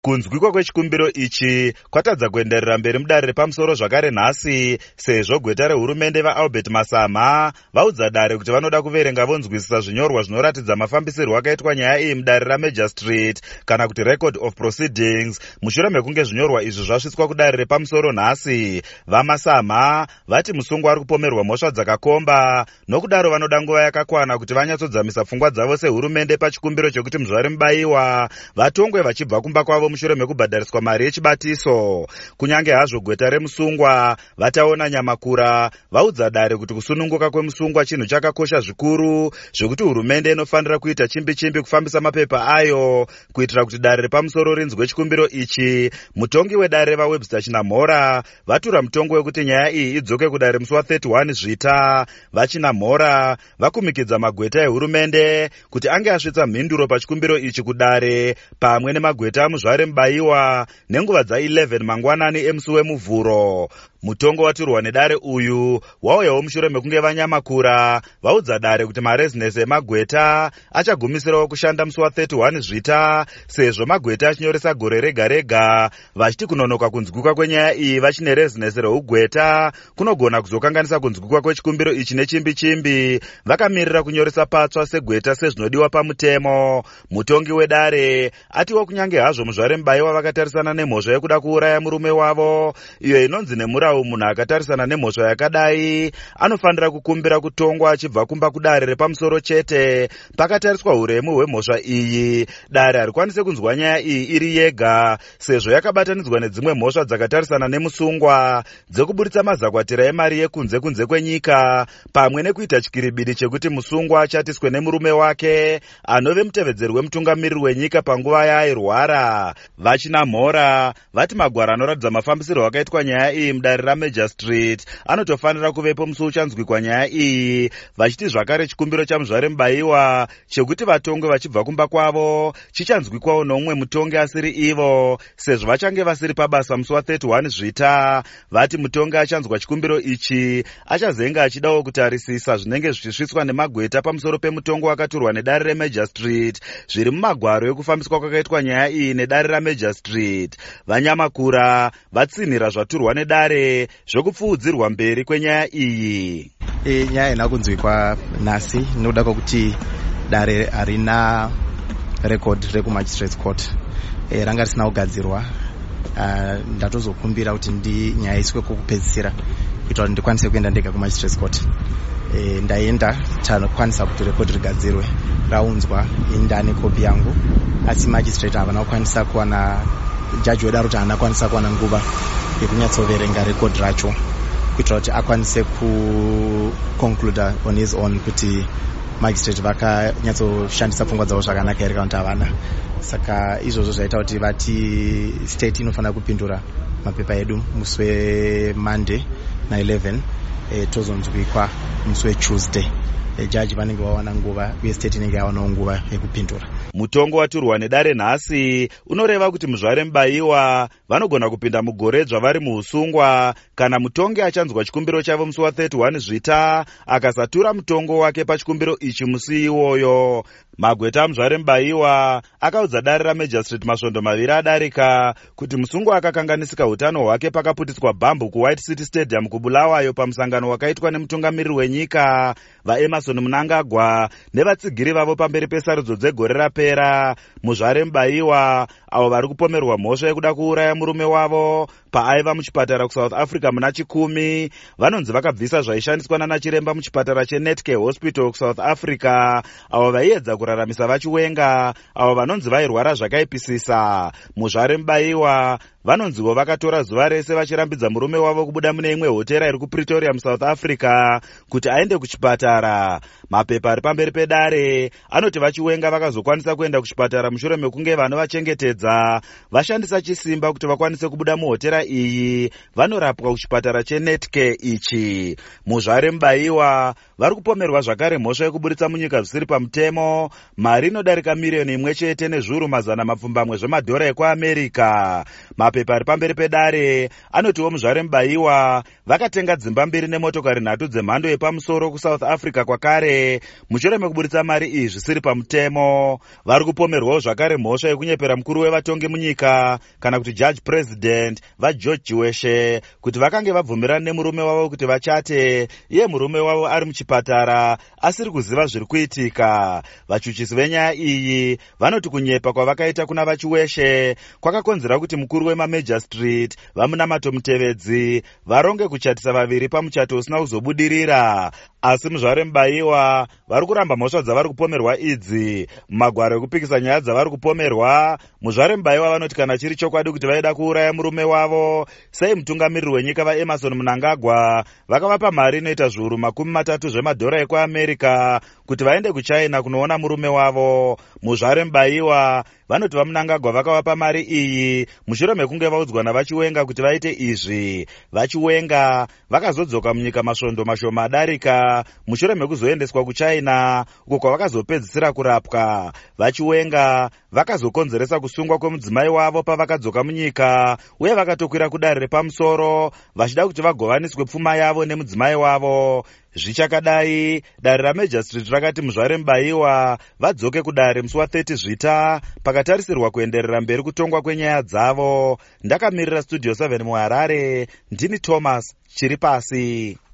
Kunzwikwa kwechikumbiro ichi kwatadza kuenderera mberi mudare repamusoro zvakare nhasi, sezvo gweta rehurumende vaAlbert Masama vaudza dare kuti vanoda kuverenga vonzwisisa zvinyorwa zvinoratidza mafambisirwo akaitwa nyaya iyi mudare raMajor Street kana kuti record of proceedings. Mushure mekunge zvinyorwa izvi zvasvitswa kudare repamusoro nhasi, vaMasama vati musungwa ari kupomerwa mhosva dzakakomba, nokudaro vanoda nguva yakakwana kuti vanyatsodzamisa pfungwa dzavo sehurumende pachikumbiro chekuti Muzvare Mubayiwa vatongwe vachibva kumba kwavo mushure mekubhadhariswa mari yechibatiso. Kunyange hazvo gweta remusungwa vataona nyamakura vaudza dare kuti kusununguka kwemusungwa chinhu chakakosha zvikuru, zvekuti hurumende inofanira kuita chimbi kufambisa mapepa ayo kuitira kuti dare repamusoro rinzwe chikumbiro ichi. Mutongi wedare vaWebster Chinamhora vatura mutongo wekuti nyaya iyi idzoke kudare musi wa31 Zvita. VaChinamhora vakumikidza magweta ehurumende kuti ange asvitsa mhinduro pachikumbiro ichi kudare pamwe nemagweta aMuzvare Mubayiwa nenguva dza11 mangwanani emusi wemuvhuro. Mutongo waturwa nedare uyu wauyawo mushure mekunge vanyamakura vaudza dare kuti marezinesi emagweta achagumisirawo kushanda musi wa31 Zvita, sezvo magweta achinyoresa gore rega rega, vachiti kunonoka kunzwikwa kwenyaya iyi vachine rezinesi reugweta kunogona kuzokanganisa kunzwikwa kwechikumbiro ichi nechimbi. Vakamirira kunyoresa patsva segweta sezvinodiwa pamutemo. Mutongi wedare atiwo kunyange hazvo Muzvare Mubayiwa vakatarisana nemhosva yekuda kuuraya murume wavo, iyo inonzi nemurau munhu akatarisana nemhosva yakadai anofanira kukumbira kutongwa achibva kumba kudare repamusoro chete. Pakatariswa uremu hwemhosva iyi, dare harikwanise kunzwa nyaya iyi iri yega, sezvo yakabatanidzwa nedzimwe mhosva dzakatarisana nemusungwa dzekuburitsa mazakwatira emari yekunze kwenyika, pamwe nekuita chikiribidi chekuti musungwa achatiswe nemurume wake anove mutevedzeri wemutungamiriri wenyika panguva yaairwara. VaChinamhora vati magwaro anoratidza mafambisirwo akaitwa nyaya iyi mudare raMajor Street anotofanira kuvepo musi uchanzwikwa nyaya iyi, vachiti zvakare chikumbiro chaMuzvare Mubayiwa chekuti vatongwe vachibva kumba kwavo chichanzwikwawo nomumwe mutongi asiri ivo, sezvo vachange vasiri pabasa musi wa31 Zvita. Vati mutongi achanzwa chikumbiro ichi achazenga achidawo kutarisisa zvinenge zvichisvitswa nemagweta pamusoro pemutongo wakaturwa nedare reMajor Street zviri mumagwaro ekufambiswa kwakaitwa nyaya iyi nedare raMajor Street. Vanyamakura vatsinhira zvaturwa nedare zvokupfuudzirwa mberi kwenyaya iyi. Nyaya ina kunzwikwa nhasi nokuda kwokuti dare harina record rekuMagistrates Court, ranga risina kugadzirwa. Ndatozokumbira kuti nyaya iswe kokupedzisira kuitira kuti ndikwanise kuenda ndega kuMagistrates Court. Ndaenda takwanisa kuti record rigadzirwe, raunzwa indane kopi yangu, asi magistrate havana kukwanisa kuwana, jaji wedaro kuti haana kwanisa kuwana nguva yekunyatsoverenga record racho kuitira kuti akwanise kuconclude on his own kuti magistrate vakanyatsoshandisa pfungwa dzavo zvakanaka here kana kuti havana. Saka izvozvo zvaita kuti vati state inofanira kupindura mapepa edu musi weMonday na11 tozonzwikwa musi weTuesday. Jaji vanenge vawana nguva uye state inenge yawanawo nguva yekupindura. Mutongo waturwa nedare nhasi unoreva kuti Muzvare Mubayiwa vanogona kupinda mugore zvavari muusungwa kana mutongi achanzwa chikumbiro chavo musi wa31 Zvita akasatura mutongo wake pachikumbiro ichi musi iwoyo. Magweta aMuzvare Mubayiwa akaudza dare raMajor Street masvondo maviri adarika kuti musungwa akakanganisika utano hwake pakaputitswa bhambu kuWhite City Stadium kuBulawayo pamusangano wakaitwa nemutungamiriri wenyika vaEmmerson Mnangagwa nevatsigiri vavo pamberi pesarudzo dzegore rapera. Muzvare Mubayiwa avo vari kupomerwa mhosva yekuda kuuraya murume wavo paaiva muchipatara kuSouth Africa muna 10 vanonzi vakabvisa zvaishandiswa nanachiremba muchipatara cheNetcare Hospital kuSouth Africa, avo vaiedza kuraramisa vachiwenga avo vanonzi vairwara zvakaipisisa. Muzvare Mubayiwa vanonziwo vakatora zuva rese vachirambidza murume wavo kubuda mune imwe hotera iri kuPretoria muSouth Africa kuti aende kuchipatara. Mapepa ari pamberi pedare anoti vachiwenga vakazokwanisa kuenda kuchipatara mushure mekunge vanovachengetedza vashandisa chisimba kuti vakwanise kubuda muhotera iyi vanorapwa kuchipatara cheNetcare ichi. Muzvare Mubayiwa vari kupomerwa zvakare mhosva yekuburitsa munyika zvisiri pamutemo mari inodarika miliyoni 1 nezviuru mazana mapfumbamwe zvemadhora ekuAmerica. Mapepa ari pamberi pedare anotiwo Muzvare Mubayiwa vakatenga dzimba 2 nemotokari 3 dzemhando yepamusoro kuSouth Africa kwakare mushure mekuburitsa mari iyi zvisiri pamutemo. Vari kupomerwawo zvakare mhosva yekunyepera mukuru wevatongi munyika kana kuti judge president vageorge weshe kuti vakange vabvumirana nemurume wavo kuti vachate, iye murume wavo ari muchipatara asiri kuziva zviri kuitika. Vachuchisi venyaya iyi vanoti kunyepa kwavakaita kuna vachiweshe kwakakonzera kuti mukuru wemamajor street vamunamato Mutevedzi varonge kuchatisa vaviri pamuchato usina kuzobudirira. Asi muzvare Mubayiwa vari kuramba mhosva dzavari kupomerwa idzi. Mumagwaro ekupikisa nyaya dzavari kupomerwa, muzvare Mubayiwa vanoti kana chiri chokwadi kuti vaida kuuraya murume wavo, sei mutungamiriri wenyika vaEmerson Mnangagwa vakavapa mari inoita zviuru 30 zvemadhora ekuAmerica kuti vaende kuChina kunoona murume wavo. Muzvare Mubayiwa vanoti vaMnangagwa vakavapa mari iyi mushure mekunge vaudzwa navachiwenga kuti vaite izvi. Vachiwenga vakazodzoka munyika masvondo mashoma adarika mushure mekuzoendeswa kuChina uko kwavakazopedzisira kurapwa. Vachiwenga vakazokonzeresa kusungwa kwemudzimai wavo pavakadzoka munyika uye vakatokwira kudare repamusoro vachida kuti vagovaniswe pfuma yavo nemudzimai wavo. Zvichakadai, dare raMajor Street rakati muzvare Mubayiwa vadzoke kudare musi wa30 Zvita pakatarisirwa kuenderera mberi kutongwa kwenyaya dzavo. Ndakamirira Studio 7 muHarare, ndini Thomas Chiripasi.